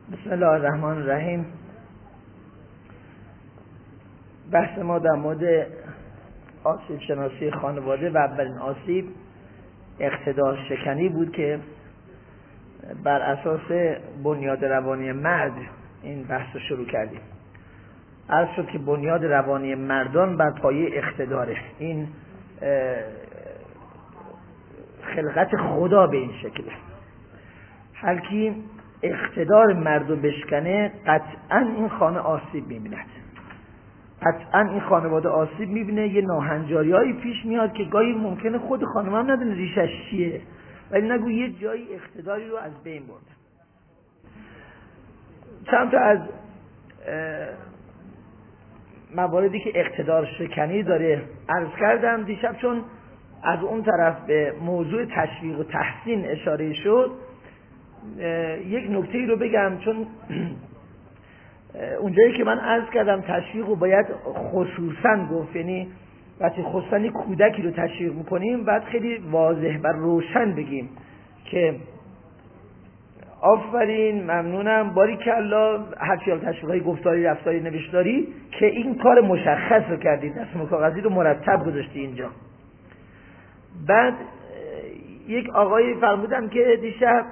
بسم الله الرحمن الرحیم. بحث ما در مورد آسیب شناسی خانواده و اولین آسیب اقتدار شکنی بود که بر اساس بنیاد روانی مرد این بحث رو شروع کردیم. عرض شد که بنیاد روانی مردان بر پایه اقتداره. این خلقت خدا به این شکله. هر کی اقتدار مردو بشکنه قطعا این خانه آسیب میبیند، قطعا این خانواده آسیب میبینه. یه ناهنجاریایی پیش میاد که گاهی ممکنه خود خانم هم ندونه ریشش چیه، ولی نگو یه جایی اقتداری رو از بین برده. چند تا از مواردی که اقتدار شکنی داره عرض کردم دیشب، چون از اون طرف به موضوع تشویق و تحسین اشاره شد. یک نکته رو بگم، چون اونجایی که من عرض کردم تشویق رو باید خصوصا گفت، یعنی وقتی خصوصا کودکی رو تشویق میکنیم باید خیلی واضح و روشن بگیم که آفرین، ممنونم، باریکالله، هرچی تشویقای گفتاری، رفتاری، نوشتاری، که این کار مشخص رو کردید، دست کاغذی رو مرتب گذاشتی اینجا. بعد یک آقایی فرمودن که دیشب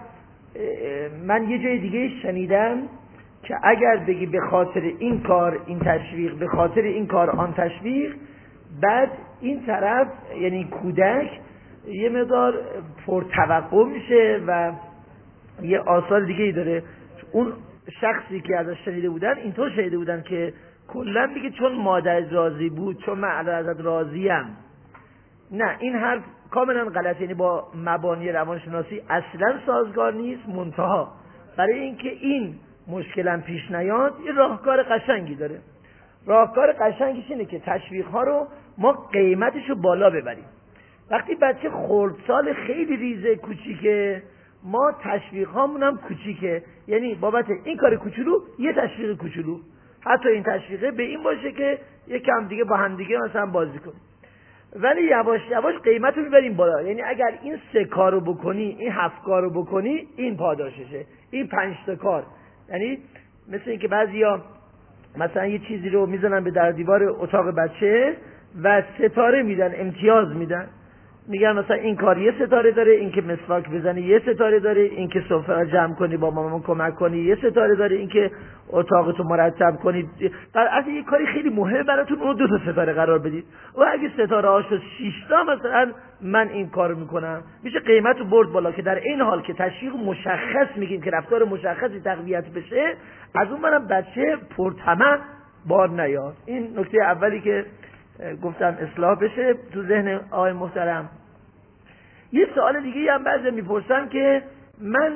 من یه جای دیگه شنیدم که اگر بگی به خاطر این کار این تشویق، به خاطر این کار آن تشویق، بعد این طرف یعنی کودک یه مقدار پرتوقع میشه و یه آثار دیگه ای داره. اون شخصی که ازش شنیده بودن اینطور شنیده بودن که کلا میگه چون مادر راضی بود، چون من ازت راضیم. نه، این حرف کاملا غلط، یعنی با مبانی روانشناسی اصلا سازگار نیست. منتها برای اینکه این مشکلم پیش نیاد یه راهکار قشنگی داره. راهکار قشنگیش اینه که تشویق ها رو ما قیمتش رو بالا ببریم. وقتی بچه خردسال خیلی ریزه کوچیکه، ما تشویق هامون هم کوچیکه، یعنی بابت این کار کوچولو یه تشویق کوچولو، حتی این تشویقه به این باشه که یکم دیگه با هم دیگه مثلا بازی کنیم، ولی یواش یواش قیمت رو میبریم بالا. یعنی اگر این 3 کارو بکنی، این 7 کارو بکنی، این پاداششه، این 5 تا کار. یعنی مثل این که بعضیا مثلا یه چیزی رو میزنن به در دیوار اتاق بچه و ستاره میدن، امتیاز میدن، میگن مثلا این کار یه ستاره داره، این که مسواک بزنی یه ستاره داره، این که سفره جمع کنی با مامان کمک کنی یه ستاره داره، این که اتاقتو مرتب کنی. در اصل یه کاری خیلی مهمه براتون، اون 2 تا ستاره قرار بدید و اگه ستاره ها شد 6 تا مثلا من این کارو میکنم، میشه قیمتو برد بالا. که در این حال که تشویق مشخص میگیم که رفتار مشخصی تقویت بشه، از اون منم بچه پرطمع بار نیاد. این نکته اولی که گفتم اصلاح بشه تو ذهن آقای محترم. یه سوال دیگه هم بعضی میپرسن که من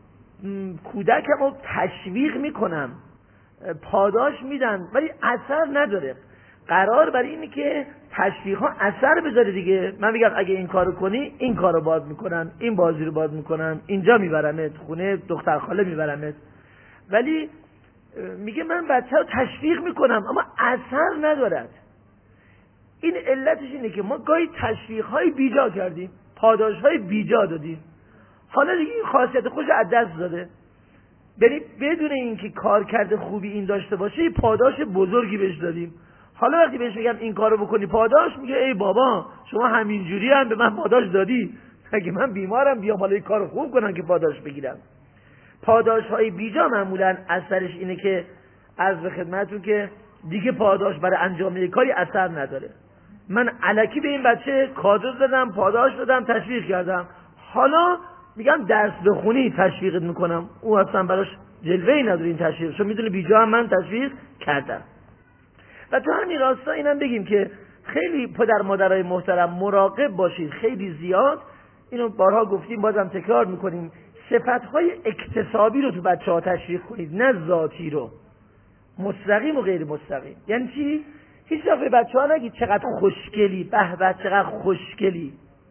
کودکم رو تشویق میکنم، پاداش میدن ولی اثر نداره. قرار بر اینه که تشویق ها اثر بذاره دیگه. من میگم اگه این کارو کنی این کارو باز میکنم، این بازی رو باز میکنم، اینجا میبرمت خونه دختر خاله میبرمت، ولی میگه من بچه رو تشویق میکنم اما اثر ندارد. این علتش اینه که ما گاهی تشویق های بیجا کردیم، پاداش های بیجا دادیم، حالا دیگه این خاصیت خوش از دست داده. بدون اینکه کار کرده خوبی این داشته باشه یه پاداش بزرگی بهش دادیم. حالا وقتی بهش میگم این کارو بکنی پاداش، میگه ای بابا شما همینجوری هم به من پاداش دادی، اگه من بیمارم بیام حالا این کارو خوب کنم که پاداش بگیرم. پاداش های بیجا معمولا اثرش اینه که عرض به خدمتتون که دیگه پاداش برای انجام یک کاری اثر نداره. من الکی به این بچه کادو دادم، پاداش دادم، تشویق کردم، حالا میگم درس بخونی تشویقت میکنم، او اصلا براش جلوه‌ای نداره این تشویق، چون میدونه بیجا هم من تشویق کردم. و تو همین راستا اینم بگیم که خیلی پدر مادرای محترم مراقب باشید، خیلی زیاد اینو بارها گفتیم بازم تکرار میکنیم، صفتهای اکتسابی رو تو بچه‌ها تشویق کنید، نه ذاتی رو، مستقیم و غیر مستقیم. یعنی چی؟ هیچ وقت به بچه‌ها نگید چقدر خوشگلی، به به چقدر خوشگلی،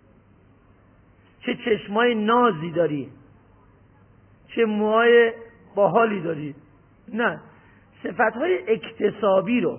چه چشمای نازی داری، چه موهای باحالی داری. نه، صفتهای اکتسابی رو.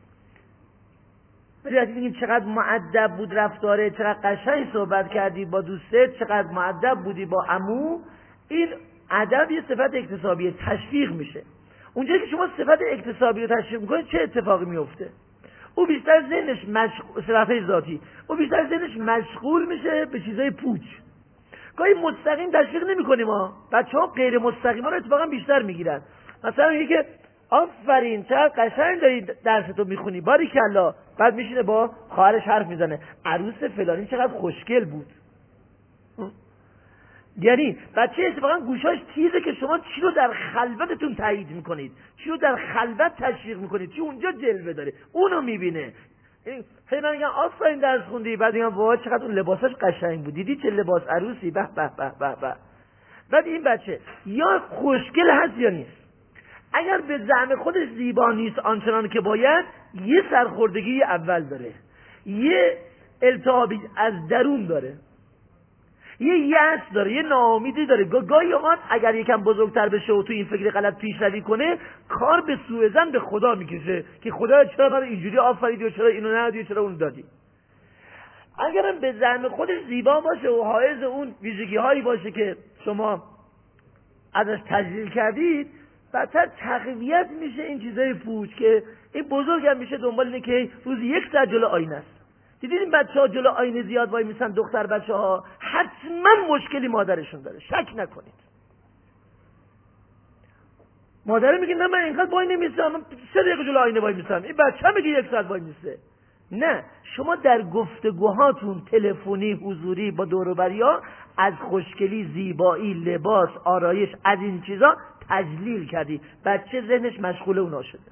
ولی وقتی میگیم چقدر مؤدب بود رفتاره، چقدر قشنگ صحبت کردی با دوستت، چقدر مؤدب بودی با عمو، این ادب یه صفت اکتسابی تشویق میشه. اونجایی که شما صفت اکتسابی رو تشویق میکنید چه اتفاقی میفته؟ او بیشتر ذهنش صفت ذاتی، او بیشتر ذهنش مشغول میشه به چیزای پوچ. گاهی مستقیم تشویق نمی‌کنیم ما، بچه‌ها غیر مستقیما رو اتفاقا بیشتر میگیرن. مثلا میگه که آفرین چقدر قشنگ داری درستو میخونی، باریکلا. بعد میشینه با خواهرش حرف میزنه، عروس فلانی چقدر خوشگل بود. یعنی بچه اتفاقا گوشاش تیزه که شما چی رو در خلوتتون تایید میکنید، چی رو در خلوت تشویق میکنید، چی اونجا جلوه داره اونو میبینه. خیلی من میگم آفرین درس خوندی، بعد میگم وای چقدر اون لباسش قشنگ بود، دیدی چه لباس عروسی، به به به به به. بعد این بچه یا خوشگل هست یا نیست. اگر به زعم خودش زیبا نیست آنچنان که باید، یه سرخوردگی اول داره، یه التهابی از درون داره، یه یأس داره، یه ناامیدی داره. گاهی اوقات اگر یکم بزرگتر بشه و تو این فکر غلط پیشروی کنه، کار به سوء ظن به خدا میکشه که خدا چرا من اینجوری آفریدی و چرا اینو ندادی و چرا اون دادی. اگرم به زعم خودش زیبا باشه و حائز اون ویژگی هایی باشه که شما ازش تجلیل کردید، بدتر تقویت میشه این چیزای پوچ که این بزرگم میشه دنبال اینه که روزی 1 ساعت جلو آینه است. دیدید این بچه‌ها جلو آینه زیاد وای میسن، دختر بچه‌ها حتما مشکلی مادرشون داره، شک نکنید. مادر میگه نه من اینقدر وای نمیسم، من 3 دقیقه جلو آینه وای میسم، این بچه میگه 1 ساعت وای میسه. نه، شما در گفتگوهاتون تلفنی حضوری با دور و بریا از خوشگلی، زیبایی، لباس، آرایش، از این چیزا تجلیل کردی، بچه ذهنش مشغول اونا شده.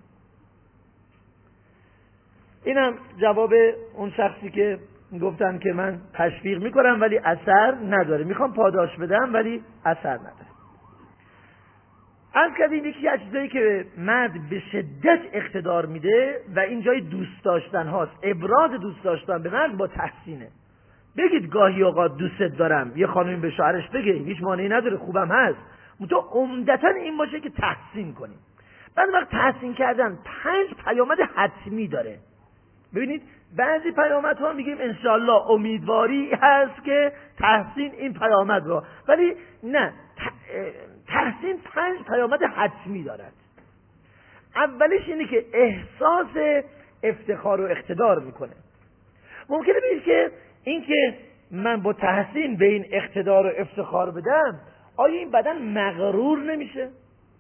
اینم جواب اون شخصی که گفتن که من تشویق میکنم ولی اثر نداره، میخوام پاداش بدم ولی اثر نداره. از کردیم یکی از چیزایی که مرد به شدت اقتدار میده و این جای دوست داشتن هاست، ابراز دوست داشتن به مرد با تحسینه. بگید گاهی اوقات دوست دارم، یه خانومی به شوهرش بگه، هیچ مانعی نداره، خوبم هست، منتها عمدتاً این باشه که تحسین کنیم. بعد وقت تحسین کردن 5 پیامد حتمی داره. ببینید بعضی پیامدها میگیم انشالله امیدواری هست که تحسین این پیامد رو، ولی نه، تحسین 5 پیامد حتمی دارد. اولیش اینه که احساس افتخار و اقتدار میکنه. ممکنه بگید که این که من با تحسین به این اقتدار و افتخار بدم، آیا این بدن مغرور نمیشه؟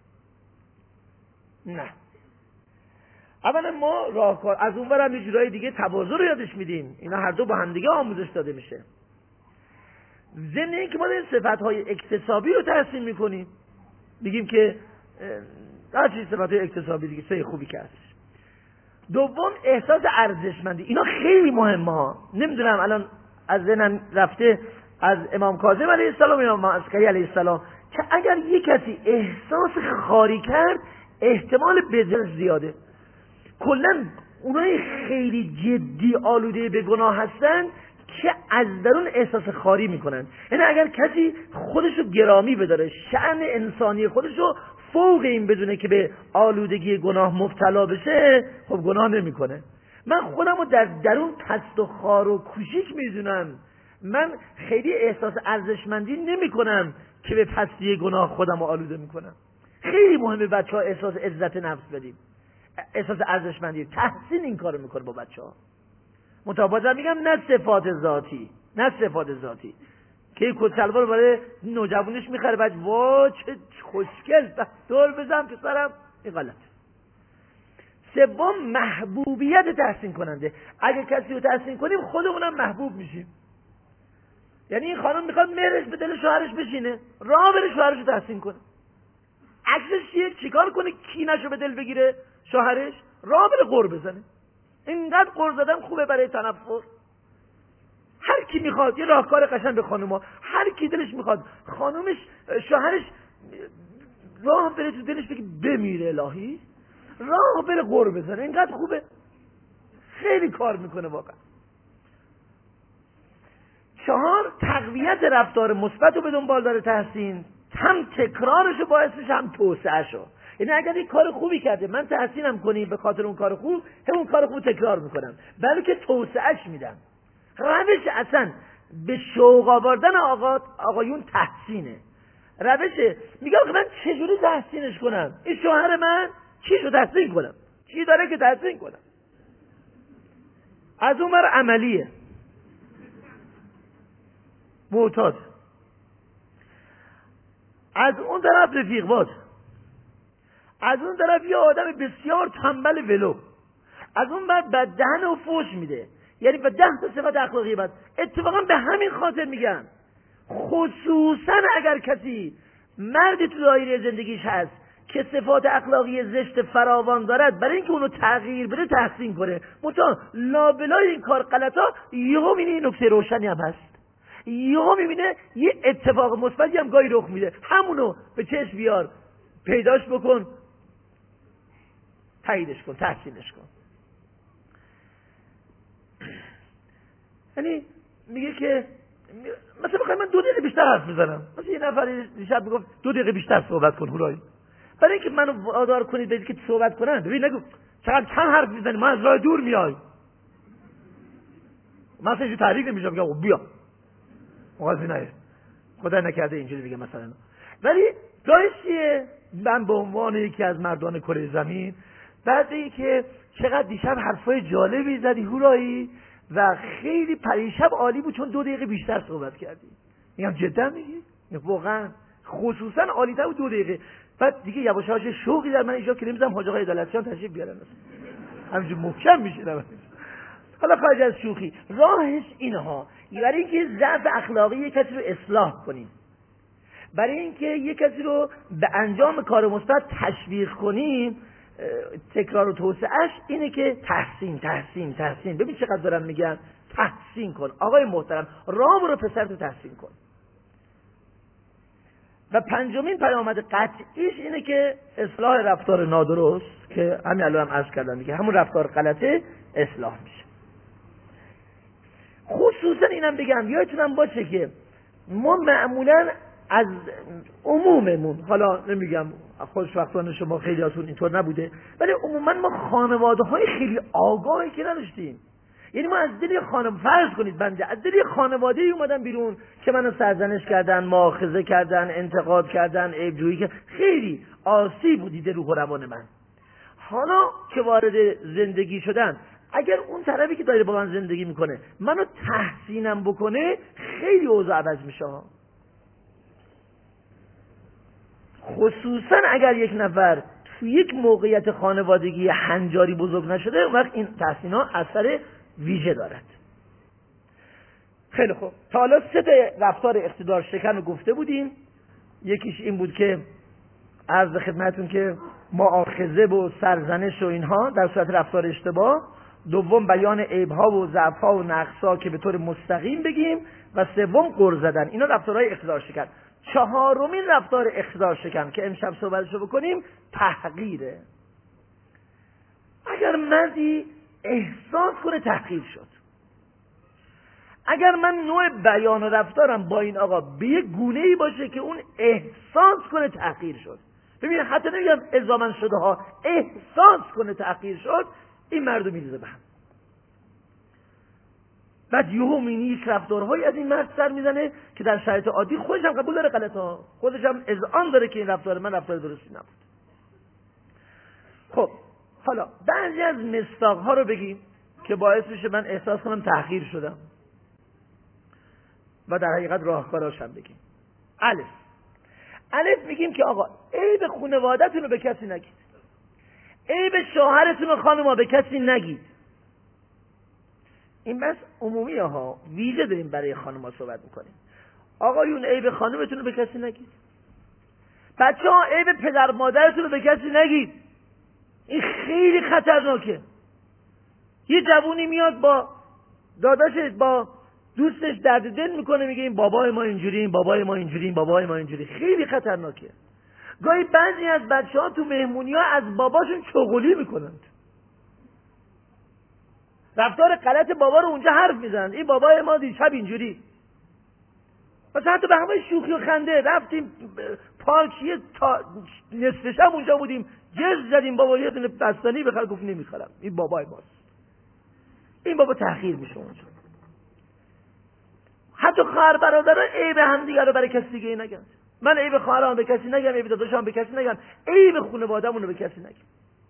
نه. اولا ما راهکار از اون ور هم یه جورای دیگه تواضع رو یادش میدیم، اینا هر دو با هم دیگه آموزش داده میشه. ضمن این که ما این صفت‌های اکتسابی رو تحسین میکنیم، بگیم که هر چیز صفت‌های اکتسابی دیگه چه خوبی که هستش. دوم احساس ارزشمندی، اینا خیلی مهمه ها. نمیدونم الان از ذهنم رفته از امام کاظم علیه السلام امام عسکری علیه السلام که اگر یک کسی احساس خاری کرد احتمال بزرگ زیاده. کلا اونای خیلی جدی آلوده به گناه هستن که از درون احساس خاری میکنن. یعنی اگر کسی خودشو گرامی بداره، شأن انسانی خودشو فوق این بدونه که به آلودگی گناه مبتلا بشه، خب گناه نمیکنه. من خودمو در درون پست و خار و کوچیک میدونم، من خیلی احساس ارزشمندی نمیکنم که به پستی گناه خودمو آلوده میکنم. خیلی مهمه بچه‌ها احساس عزت نفس بدیم، احساس ارزشمندی. تحسین این کارو میکنه با بچه‌ها. متابعت میگم نه صفات ذاتی، نه صفات ذاتی که کچلوار برای نوجوانش میخره بعد وا چه خوشگل دور بزن پسرم، این غلط. سوم محبوبیت تحسین کننده. اگه کسی رو تحسین کنیم خودمونم محبوب میشیم. یعنی این خانم میخواد مهرش به دل شوهرش بشینه، راه بره شوهرش رو تحسین کنه. عکسش چیه؟ چیکار کنه کینه‌شو به دل بگیره شوهرش؟ راه بره قُر بزنه. اینقدر قُر زدن خوبه برای تنفر. هر کی میخواد یه راهکار قشنگ به خانوما، هر کی دلش میخواد خانومش شوهرش راه بره تو دلش بگه بمیره الهی، راه بره قُر بزنه، اینقدر خوبه، خیلی کار میکنه واقعا. 4 تقویت رفتار مثبت رو به دنبال داره تحسین، هم تکرارشو باعثش هم توسعهشو. یعنی اگر یک کار خوبی کرده من تحسینم کنیم به خاطر اون کار خوب، همون کار خوب تکرار میکنم، بلکه توسعهش میدم. روش اصلا به شوق آوردن آقایون تحسینه. روشه. میگه آخه من چجوری تحسینش کنم؟ این شوهر من چیشو تحسین کنم؟ چی داره که تحسین کنم؟ از اون بر عملیه، معتاد. از اون طرف رفیق باز، از اون طرف یه آدم بسیار تنبل ولو، از اون بعد بددهن و فوش میده، یعنی به 10 تا صفت اخلاقی بد. اتفاقا به همین خاطر میگم خصوصا اگر کسی مردی تو دایره زندگیش هست که صفات اخلاقی زشت فراوان دارد، برای اینکه اونو تغییر بده تحسین کنه، منتها لابلای این کار غلطا یهو میبینه این نکته روشنی هم هست، یهو میبینه یه اتفاق مثبتی هم گاهی رخ میده، همونو به چشم بیار، پیداش بکن، تاییدش کن، تحسینش کن. یعنی میگه که مثلا بخوای من 2 دقیقه بیشتر حرف بزنم، مثلا یه نفر دیشب میگفت 2 دقیقه بیشتر صحبت کن هورایی، برای اینکه منو وادار کنید به که صحبت کنم. ببین نگو چقدر کم حرف میزنی، من از راه دور میای، من اصلا تحریک نمیشم که بیا مغازی نیار، خدا نکرده اینجوری بگه مثلا. ولی دایش چیه؟ من به عنوان یکی از مردان کره زمین بعد که چقدر دیشب حرفای جالبی زدی هورایی و خیلی پریشب عالی بود چون 2 دقیقه بیشتر صحبت کردی. میگم جدا میگی؟ واقعا خصوصا عالی تر بود 2 دقیقه. بعد دیگه یواش یواش شوقی در من ایجاد کنه، میذارم حاج آقای عدالتیان تشریف بیارن، همینجور محکم میشینم. حالا خارج از شوخی، راهش اینها، برای اینکه ضعف اخلاقی یک کسی رو اصلاح کنیم، برای اینکه یک کسی رو به انجام کار مثبت تشویق کنیم، تکرار و توسعهش اینه که تحسین تحسین تحسین. ببین چقدر دارم میگم تحسین کن آقای محترم، راه رو پسرتو تحسین کن. و 5مین پیامد قطعیش اینه که اصلاح رفتار نادرست که همین الان هم عرض کردم دیگه، همون رفتار غلطه اصلاح میشه. خصوصا اینم بگم یادتونم باشه که ما معمولا از عموممون، حالا نمیگم خوشبختانه شما خیلی هاتون اینطور نبوده، ولی عموما ما خانواده های خیلی آگاهی که نداشتیم. یعنی ما از دل فرض کنید بنده از دل خانواده اومدم بیرون که منو سرزنش کردن، مؤاخذه کردن، انتقاد کردن، عیب‌جویی که خیلی آسیب دیده رو روان من. حالا که وارد زندگی شدن، اگر اون طرفی که داره با من زندگی میکنه منو تحسینم بکنه، خیلی اوضاع عوض میشه. خصوصا اگر یک نفر تو یک موقعیت خانوادگی هنجاری بزرگ نشده، اون وقت این تحسین ها اثر ویژه دارد. خیلی خوب، تا حالا 3 رفتار اقتدار شکن رو گفته بودیم. یکیش این بود که عرض خدمتون که مؤاخذه و سرزنش و اینها در صورت رفتار اشتباه. دوم بیان عیب‌ها و ضعف‌ها و نقص‌ها که به طور مستقیم بگیم. و سوم غر زدن. اینا رفتارهای اقتدار شکن. 4مین رفتار اقتدار شکن که امشب صحبتشو بکنیم تحقیره. اگر مردی احساس کنه تحقیر شد، اگر من نوع بیان و رفتارم با این آقا به یک گونه‌ای باشه که اون احساس کنه تحقیر شد، ببین حتی نمیگم الزاماً شده ها، احساس کنه تحقیر شد، این مردو میریزه به هم. بعد یهو مینیش رفتارهایی از این مرد سر میزنه که در شرایط عادی خودش هم قبول داره غلطا، خودش هم اذعان داره که این رفتار من رفتار درستی نبود. خب حالا بعضی از مصداق‌ها رو بگیم که باعث میشه من احساس کنم تحقیر شدم و در حقیقت راهکاراش هم بگیم. الف میگیم که آقا عیب خانواده‌تون رو به کسی نگید، عیب شوهرتون و خانوما به کسی نگید. این بس عمومیه ها، ویژه داریم برای خانوما صحبت میکنیم. آقایون عیب خانومتون رو به کسی نگید، بچه ها عیب پدر مادرتون رو به کسی نگید. این خیلی خطرناکه. یه جوونی میاد با داداشش با دوستش درد دل میکنه، میگه این بابای ما اینجوری، این بابای ما اینجوری، این بابای ما اینجوری. خیلی خطرناکه. گاهی بعضی از بچه ها تو مهمونی ها از باباشون چغلی میکنند، رفتار غلط بابا رو اونجا حرف میزنند، این بابای ما دیشب اینجوری. مثلا حتی به همه شوخی و خنده رفتیم پارکیه تا نصف شب اونجا بودیم، جز زدیم بابا یه دونه بستنی بخر، گفت نمیخرم، این بابای ماست. این بابا تحقیر میشه اونجا. حتی خواهر برادرها عیب هم دیگه رو برای کسی دیگه نگن. من عیب خواهرام به کسی نگم، عیب داداشم به کسی نگم، عیب خانواده‌مون رو به کسی نگم.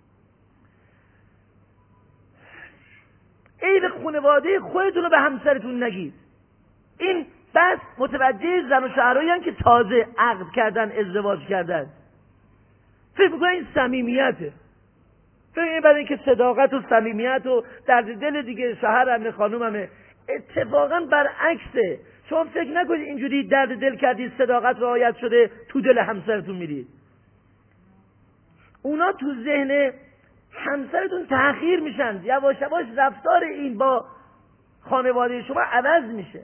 عیب خانواده خودتون رو به همسرتون نگید. این بس متوجه زن و شوهرایی که تازه عقد کردن، ازدواج کردن، فکر می‌کنن این صمیمیته. فکر برای اینکه صداقت و صمیمیت و درد دل دیگه شوهرم خانوممه. اتفاقا برعکسه. شما فکر نکنید اینجوری درد دل کردید، صداقت رعایت شده، تو دل همسرتون میرید. اونا تو ذهن همسرتون تأخیر میشن. یواش یواش رفتار این با خانواده شما عوض میشه.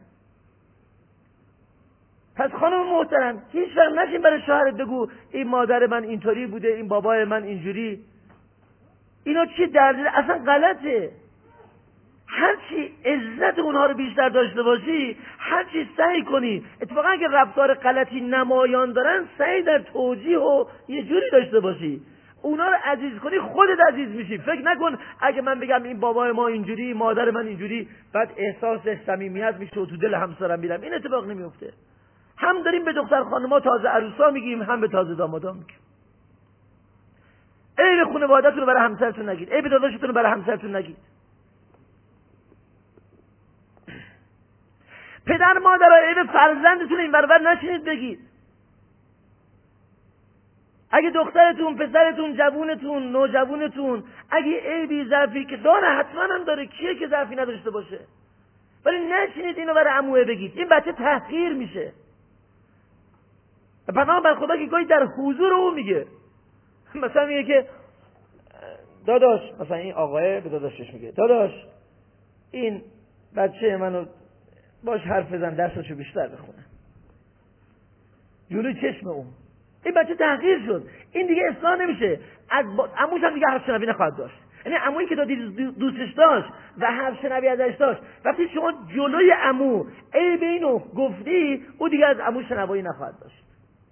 پس خانم محترم هیچ وقت نشین برای شوهرت بگو این مادر من اینطوری بوده، این بابای من اینجوری. اینا چی درد اصلا غلطه. هرچی عزت اونها رو بیشتر داشته باشی، هرچی سعی کنی، اتفاقا اگه رفتار غلطی نمایان دارن، سعی در توجیه و یه جوری داشته باشی، اونا رو عزیز کنی، خودت عزیز میشی. فکر نکن اگه من بگم این بابای ما اینجوری، مادر من اینجوری، بعد احساس صمیمیت میشه و تو دل همسرم میرم. این اتفاق نمیفته. هم داریم به دختر خانم‌ها تازه عروسا میگیم، هم به تازه دامادا میگیم. عیب خانواده‌تون رو برای همسرتون نگید، عیب داداشتون رو برای همسرتون نگید. پدر مادرها عیب فرزندتون این برابر نشینید بگید. اگه دخترتون، پسرتون، جوونتون، نوجوونتون اگه عیبی، ضعفی که داره، حتما هم داره، کیه که ضعفی نداشته باشه، ولی نشینید اینو برای عموه بگید. این بچه تحقیر میشه. پناه بر خدا که گاهی در حضور او میگه، مثلا میگه که داداش، مثلا این آقای به داداشش میگه داداش این بچه منو باش حرف بزن درسشو بیشتر بخونه، جلوی چشم اون. این بچه تحقیر شد. این دیگه اصلاح نمیشه. از عموش هم دیگه حرف شنوی نخواهد داشت. یعنی عمویی که دوستش داشت و حرف شنوی ازش داشت، وقتی شما جلوی عمو عیب اینو گفتی، او دیگه از عمو شنوایی نخواهد داشت.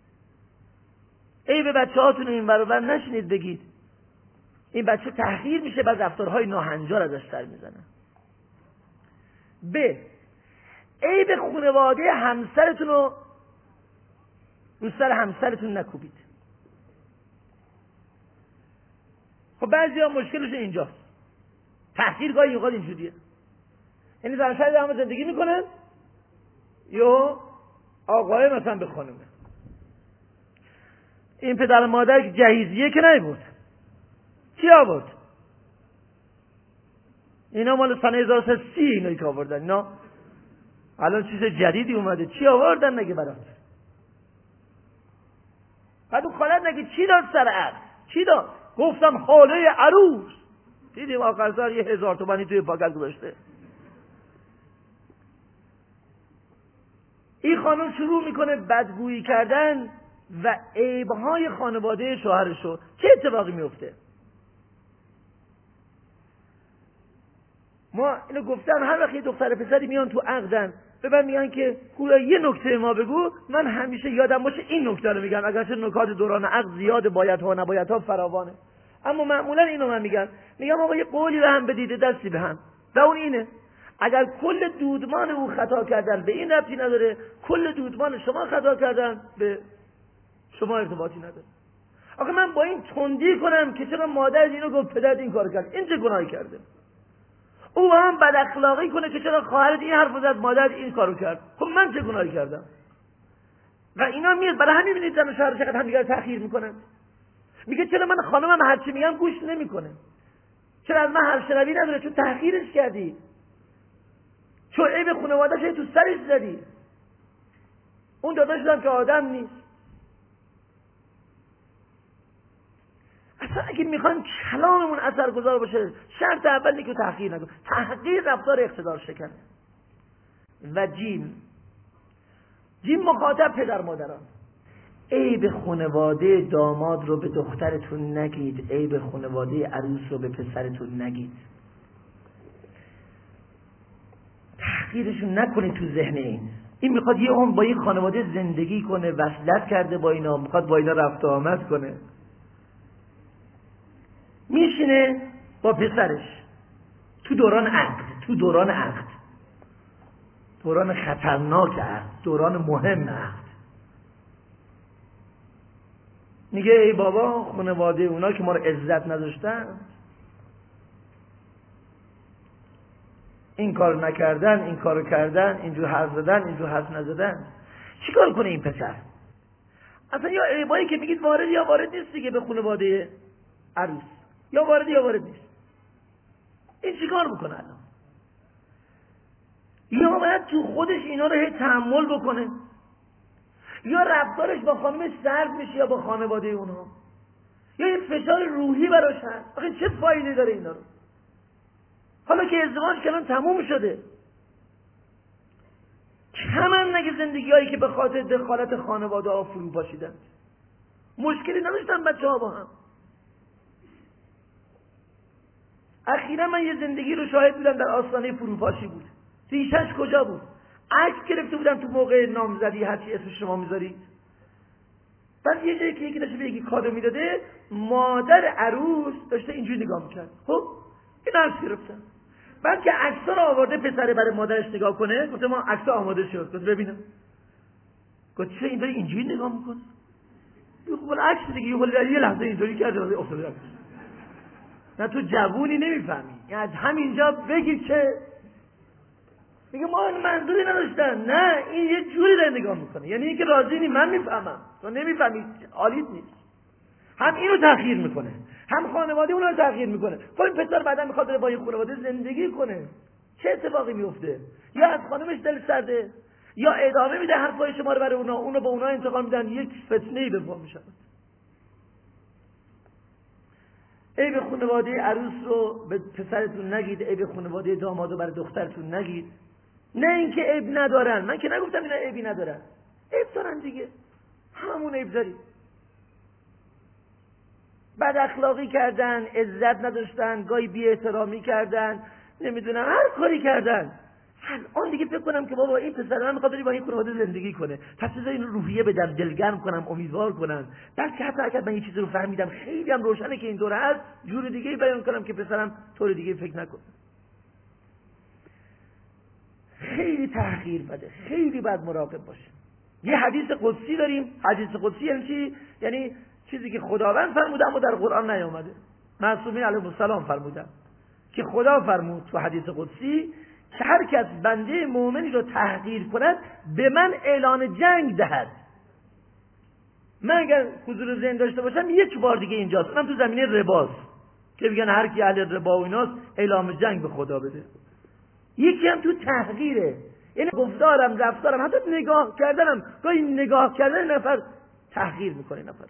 عیب بچه‌هاتون این برابر نشینید بگید. این بچه تحقیر میشه، بعد رفتارهای ناهنجار ازش سر میزنه. عیب خانواده همسرتون رو سر همسرتون نکوبید. خب بعضی‌ها مشکلشون اینجاست. تحقیر گاهی اوقات اینجوریه. یعنی زن شاید هم زندگی میکنن، یا آقای مثلا به خانومه. این پدر مادر که جهیزیه که نمیبود، کی آورد؟ اینا مال سنه 1330 اینایی که آوردن. اینا الان چیز جدیدی اومده. چی آوردن نگه برات؟ بعد اون خالت نگه چی داد سر عقد؟ چی داد؟ گفتم حاله عروس. دیدیم آخر سر 1000 تومانی توی پاکت گذاشته. این خانم شروع میکنه بدگویی کردن و عیبهای خانواده شوهرشو. چه اتفاقی میفته؟ ما اینو گفتم، هر وقت یه دختر پسری میان تو عقدن به من میگن که خویا یه نکته ما بگو، من همیشه یادم باشه این نکته رو میگم، اگرچه نکات دوران عقد زیاد، بایدها و نبایدها فراوانه، اما معمولا اینو من میگم آقا یه قولی به هم بدید، دستی به هم، و اون اینه اگر کل دودمان او خطا کردن به این ربطی نداره، کل دودمان شما خطا کردن به شما ارتباطی نداره. آخه من با این تندی کنم که چرا مادر اینو گفت، پدر این کار کرد، این چه گناهی کرده؟ او با هم بد اخلاقی کنه که چرا خواهرت این حرف زد، مادر این کارو کرد، خب من چه گناهی کردم؟ و اینا میاد برای همین میبینید زن و شوهر چقدر هم دیگه تأخیر میکنن. میگه چرا من خانمم هر چی میگم گوش نمیکنه، چرا از من حرف شنوی نداره؟ چون تأخیرش کردی، چون عیب خانواده‌اش تو سرش زدی. اون داداش هم که آدم نیست. اصلا اگه میخوان کلاممون اثرگذار باشه، شرط اول اینه که تحقیر نکن. تحقیر رفتار اقتدار شکنه. و جیم مخاطب پدر مادران. عیب خانواده داماد رو به دخترتون نگید، عیب خانواده عروس رو به پسرتون نگید. تحقیرشون نکنید تو ذهن این میخواد یه عمر با این خانواده زندگی کنه، وصلت کرده با اینا، میخواد با اینا رفت و آمد کنه، میشینه با پسرش تو دوران عقد، دوران خطرناک عقد، دوران مهم عقد، میگه ای بابا خانواده اونا که ما رو عزت نذاشتن، این کار نکردن، این کارو کردن، اینجور حرف زدن، اینجور حرف نزدن، چیکار کنه این پسر؟ اصلا یا عیبایی که میگید وارد یا وارد نیست دیگه به خانواده عروس، یا وارد یا وارد نیست. این چیکار بکنه الان؟ یا باید تو خودش اینا رو تحمل بکنه، یا رفتارش با خانمش سرد میشه یا با خانواده اونها، یا یه فشار روحی براش هست. آخه چه فایده داره اینا رو؟ حالا که ازدواج کردن تموم شده، کمن نگه زندگی‌هایی که به خاطر دخالت خانواده ها فرو پاشیدن. مشکلی نداشتن بچه‌ها با هم. اخیرا من یه زندگی رو شاهد بودم در آستانه فروپاشی بود. ریشش کجا بود؟ عکس گرفته بودم تو موقع نامزدی، هرچی اسم شما میذارید. بعد یه جایی که یکی داشته به یکی کادو میداده، مادر عروس داشته اینجوری نگاه میکرد. خب این عکس گرفتم. بعد که عکس‌ها رو آورده پسره برای مادرش نگاه کنه، گفت ما عکس آماده شد. گفت ببینم. گفت چه این داره اینجوری نگاه میکنه؟ خب ولی عکس دیگه یه لحظه اینجوری کرد افتاد. نه تو جوونی نمیفهمی. از همینجا بگیر که میگه ما منظوری نداشتن. نه این یه جوری داره نگاه میکنه، یعنی اینکه راضی نی، من میفهمم تو نمیفهمی، حالیت نیست. هم اینو تأخیر میکنه، هم خانواده اونو تأخیر میکنه. خب این پسر بعدا میخواد با این خانواده زندگی کنه، چه اتفاقی میفته؟ یا از خانمش دل سرده، یا ادامه میده حرفای شما رو برای اونا، اونو با اونا انتقام میدن، یک فتنه‌ای به پا میشه. عیب خانواده عروس رو به پسرتون نگید، عیب خانواده داماد رو برای دخترتون نگید. نه اینکه عیب ندارن، من که نگفتم اینا عیبی ندارن، عیب دارن دیگه، همون عیب داریم. بد اخلاقی کردن، عزت نداشتن، گاهی بی احترامی کردن، نمیدونم هر کاری کردن. الان دیگه فکر کنم که بابا این پسر من میخواد با این خانواده زندگی کنه، پس بذار این روحیه بدم، دلگرم کنم، امیدوار کنم. بلکه حتی اگر من یه چیزی رو فهمیدم خیلی هم روشنه که این طور هست، جور دیگه بیان کنم که پسرم طور دیگه فکر نکنه. خیلی تحقیر بده، خیلی باید مراقب باشه. یه حدیث قدسی داریم. حدیث قدسی یعنی چی؟ یعنی چیزی که خداوند فرموده اما در قرآن نیامده. معصومین علیهم السلام فرمودن که خدا فرمود تو حدیث قدسی که هر کس بنده مؤمنی رو تحقیر کند به من اعلان جنگ دهد. من اگر حضور ذهن داشته باشم یک بار دیگه اینجاست، اونم تو زمینه رباست که میگن هر کی اهل ربا و ایناست اعلام جنگ به خدا بده. یکی هم تو تحقیره، یعنی گفتارم، رفتارم، حتی نگاه کردنم، گاهی نگاه کردن نفر تحقیر میکنه نفر.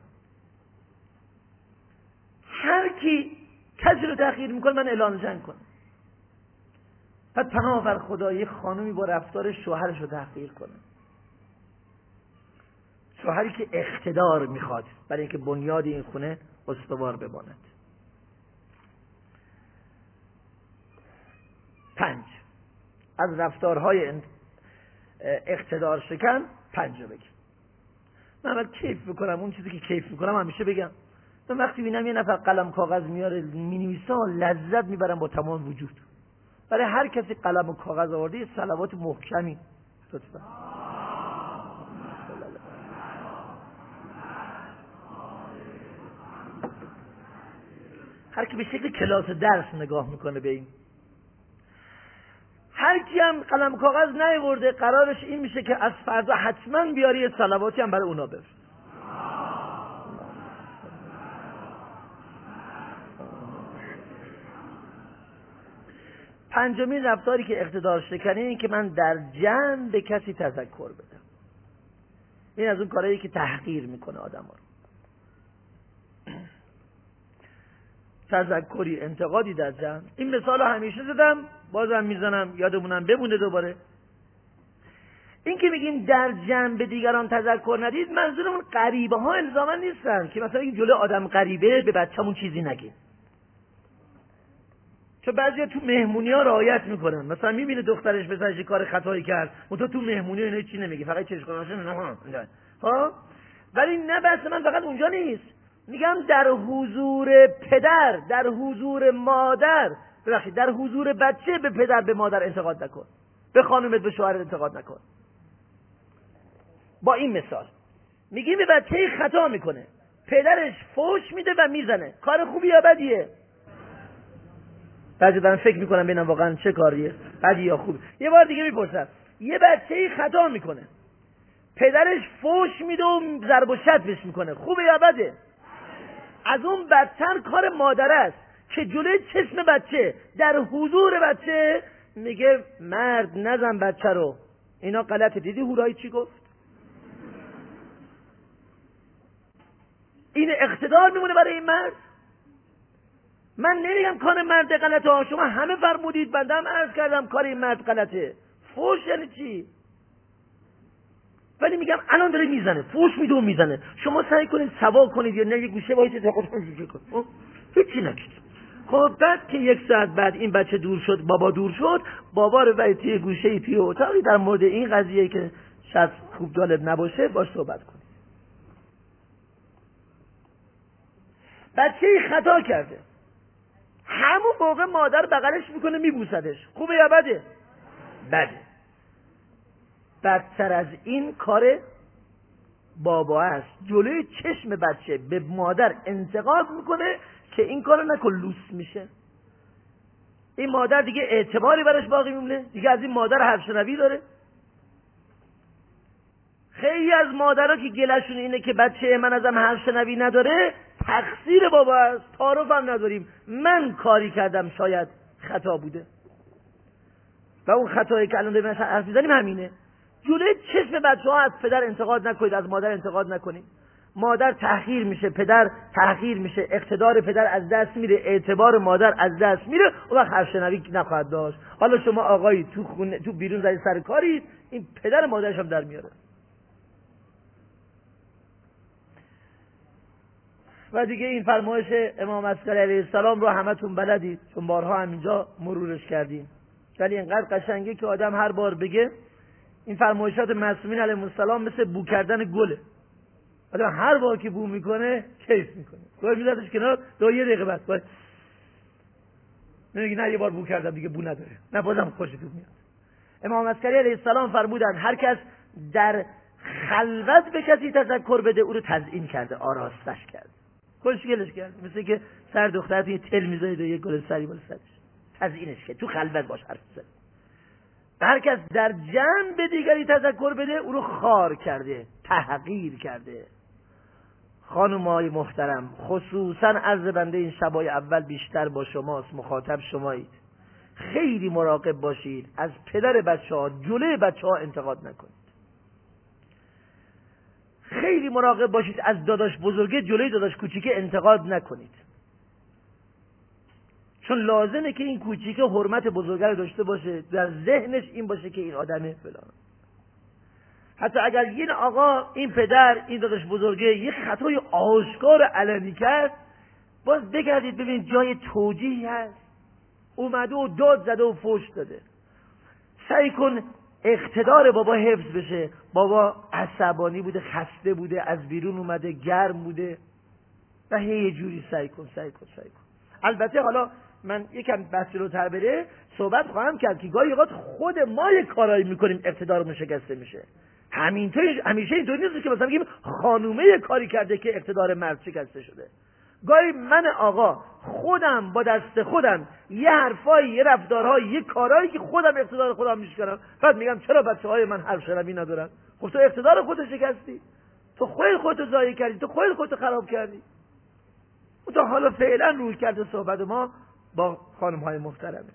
هر کی کسی رو تحقیر میکنه من اعلان جنگ کنم. بعد پناه بر خدا یک خانمی با رفتار شوهرش رو تحقیر کنه، شوهری که اقتدار میخواد برای اینکه بنیاد این خونه استوار بماند. 5 از رفتارهای اقتدار شکن 5 رو بگم. من اول کیف میکنم، اون چیزی که کیف میکنم همیشه بگم. من وقتی بینم یه نفر قلم کاغذ میاره مینویسه لذت میبرم با تمام وجود. برای هر کسی قلم و کاغذ آورده یه صلوات محکمی لطفا. هر کی به شکل کلاس درس نگاه میکنه به این، هر کی هم قلم کاغذ نیاورده قرارش این میشه که از فردا حتما بیاری یه صلواتی هم برای اونا بفرست. پنجمین رفتاری که اقتدار شکنه این که من در جمع به کسی تذکر بدم. این از اون کارهایی که تحقیر میکنه آدم ها رو. تذکری، انتقادی در جمع. این مثال رو همیشه زدم، بازم میزنم یادمونم بمونه دوباره. این که میگیم در جمع به دیگران تذکر ندید، منظورمون غریبه ها الزاما نیستن که مثلا این جلوی آدم غریبه به بچه‌مون چیزی نگیم. چون بعضیا تو مهمونی ها رعایت میکنن، مثلا میبینه دخترش پسرش کار خطایی کرد، منتها تو مهمونی ها اینا چی نمیگه، فقط چشم کناشون نه. ها ولی نه، بس من فقط اونجا نیست، میگم در حضور پدر، در حضور مادر، ببخشید در حضور بچه به پدر به مادر انتقاد نکن، به خانومت به شوهرت انتقاد نکن. با این مثال میگیم به بچه خطا میکنه، پدرش فحش میده و میزنه. کار خوبی یا بدیه؟ بعضی دارن فکر میکنن ببینم واقعا چه کاریه، بدی یا خوبی. یه بار دیگه میپرسم، یه بچه‌ای خطا میکنه، پدرش فحش میده و ضرب و شتمش میکنه، خوبه یا بده؟ از اون بدتر کار مادر است که جلوی چشم بچه در حضور بچه میگه مرد نزن بچه رو. اینا غلطه. دیدی هورایی چی گفت؟ این اقتدار میمونه برای این مرد. من نمیگم کار مرد غلطه ها، شما همه فرمودید، بنده هم عرض کردم کار این مرد غلطه. فحش یعنی چی؟ ولی میگم الان داره میزنه، فحش میده و میزنه، شما سعی کنید سوا کنید یا نه یک گوشه وایسید هیچی نکنید. خب بعد که 1 ساعت بعد این بچه دور شد، بابا دور شد، بابا رو برید توی گوشه توی اتاقی در مورد این قضیه که شاید خوب جالب نباشه باش صحبت کنید. بچه خطا کرده، همون موقع مادر بغلش میکنه میبوسدش، خوبه یا بده؟ بده. بدتر از این کار بابا است، جلوی چشم بچه به مادر انتقاد میکنه که این کارو نکن لوس میشه. این مادر دیگه اعتباری براش باقی میمونه؟ دیگه از این مادر حرف شنوی داره؟ خیلی از مادرها که گلشون اینه که بچه من ازم حرف شنوی نداره، تقصیر بابا است. تعارف هم نداریم، من کاری کردم شاید خطا بوده و اون خطایی که الان داریم حرف میزنیم همینه. جلوی چشم بچه ها از پدر انتقاد نکنید، از مادر انتقاد نکنید. مادر تحقیر میشه، پدر تحقیر میشه، اقتدار پدر از دست میره، اعتبار مادر از دست میره، اون وقت حرف شنوی نخواهد داشت. حالا شما آقایی تو بیرون زدید سر کارید، این پدر مادرش هم در میاره. و دیگه این فرمایش امام عسکری علیه السلام رو همتون بلدید، چون بارها هم اینجا مرورش کردیم، ولی اینقدر قشنگه که آدم هر بار بگه. این فرمایشات معصومین علیهم السلام مثل بو کردن گله. آدم هر بار که بو میکنه کیف میکنه. گاهی میذارش کنار، دو یه دقیقه بعد میگه نه یه بار بو کردم دیگه بو نداره، نه بازم خوشتون میاد. امام عسکری علیه السلام فرمودن هر کس در خلوت به کسی تذکر بده او رو تزیین کرده، آراستش کرده، خوشگلش کرده. مثل که سر دخترت یه تل میذارید و یه گل سری بالا سرش، تزیینش کرد، تو خلوت باش حرف بزن. هر کس در جمع به دیگری تذکر بده او رو خار کرده، تحقیر کرده. خانم‌های محترم، خصوصا عرض بنده این شبای اول بیشتر با شماست، مخاطب شمایید. خیلی مراقب باشید، از پدر بچه‌ها جلوی بچه‌ها انتقاد نکنید. خیلی مراقب باشید از داداش بزرگه جلوی داداش کوچیکه انتقاد نکنید، چون لازمه که این کوچیکه حرمت بزرگه رو داشته باشه، در ذهنش این باشه که این آدمه فلان. حتی اگر این آقا، این پدر، این داداش بزرگه یه خطای آشکار علنی کرد، باز بگردید ببینید جای توجیهی هست، اومده و داد زده و فحش داده. سعی کن اقتدار بابا حفظ بشه. بابا عصبانی بوده، خسته بوده، از بیرون اومده، گرم بوده و یه جوری سعی کن. البته حالا من یکم بحث رو تر بره صحبت خواهم کرد که گاهی اوقات خود ما یه کارایی میکنیم اقتدارمون شکسته میشه. همیشه اینطوری نیست که مثلا بگیم خانومه یه کاری کرده که اقتدار مرد شکسته شده. گاهی من آقا خودم با دست خودم یه حرفایی، یه رفتارهایی، یه کارهایی که خودم اقتدار خودم میشکنم، بعد میگم چرا بچه‌های من حرف شنوی ندارن؟ خب تو اقتدار خودت شکستی، تو خودت ضایع کردی، تو خودت خراب کردی. تا حالا فعلا روی کرده صحبت ما با خانم‌های محترمه.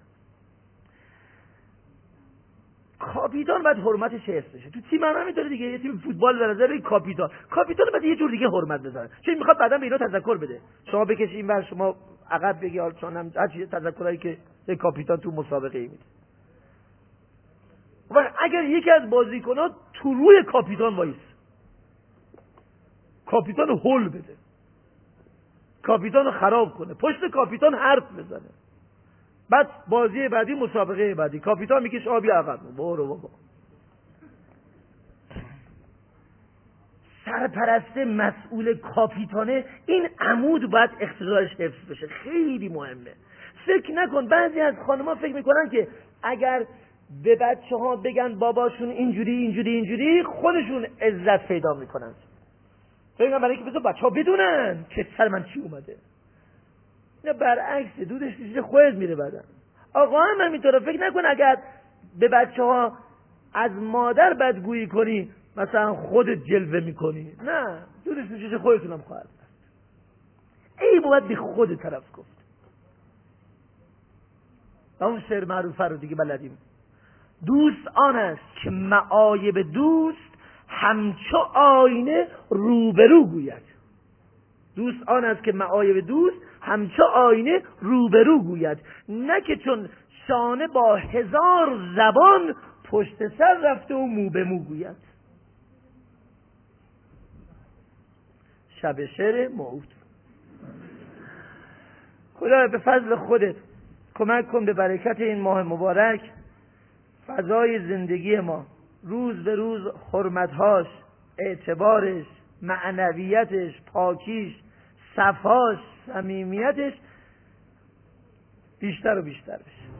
کاپیتان باید حرمتش حفظ بشه. تو تیم هم همینطوره دیگه. یه تیم فوتبال به نظر این کاپیتان باید یه جور دیگه حرمت بزنه، چون میخواد بعداً به اینا تذکر بده. شما بکشید اینور، شما عقب بگی، حالا چون هم هر چیز تذکرایی که یه کاپیتان تو مسابقه میده. و اگر یکی از بازیکن‌ها تو روی کاپیتان وایس، کاپیتان هول بده، کاپیتان رو خراب کنه، پشت کاپیتان حرف بزنه، بعد بازی بعدی، مسابقه بعدی، کاپیتان میکش آبی عقب، برو بابا. سرپرست مسئول کاپیتانه، این عمود باید اقتدارش حفظ بشه، خیلی مهمه. فکر نکن بعضی از خانم‌ها فکر میکنن که اگر به بچه‌ها بگن باباشون اینجوری خودشون عزت پیدا میکنن. بگم برای اینکه بذار بچه‌ها بدونن که سر من چی اومده. نه برعکس، دودش پیش خودت میره بعدن. آقا هم همینطوره. فکر نکن اگر به بچه‌ها از مادر بدگویی کنی مثلا خودت جلوه میکنی. نه، دودش پیش خودتونم خواهد است. ای باید به خود طرف گفت. و اون شعر معروفه رو دیگه بلدیم. دوست آن است که معایب دوست همچو آینه روبرو گوید. دوست آن است که معایب دوست همچو آینه روبرو گوید، نه که چون شانه با 1000 زبان پشت سر رفته و مو به مو گوید. شب شعر موعود. خدا به فضل خودت کمک کن به برکت این ماه مبارک فضای زندگی ما روز به روز حرمتهاش، اعتبارش، معنویتش، پاکیش، صفاش، صمیمیتش بیشتر و بیشتر بشه.